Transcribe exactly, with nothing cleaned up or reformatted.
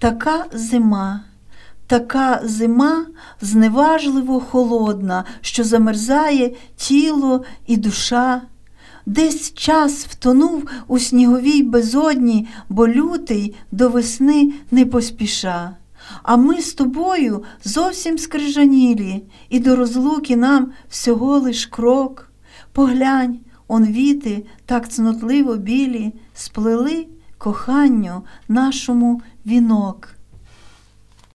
така зима, така зима зневажливо холодна, що замерзає тіло і душа. Десь час втонув у сніговій безодні, бо лютий до весни не поспіша. А ми з тобою зовсім скрижанілі, і до розлуки нам всього лиш крок. Поглянь, он віти так цнотливо білі сплели коханню нашому вінок.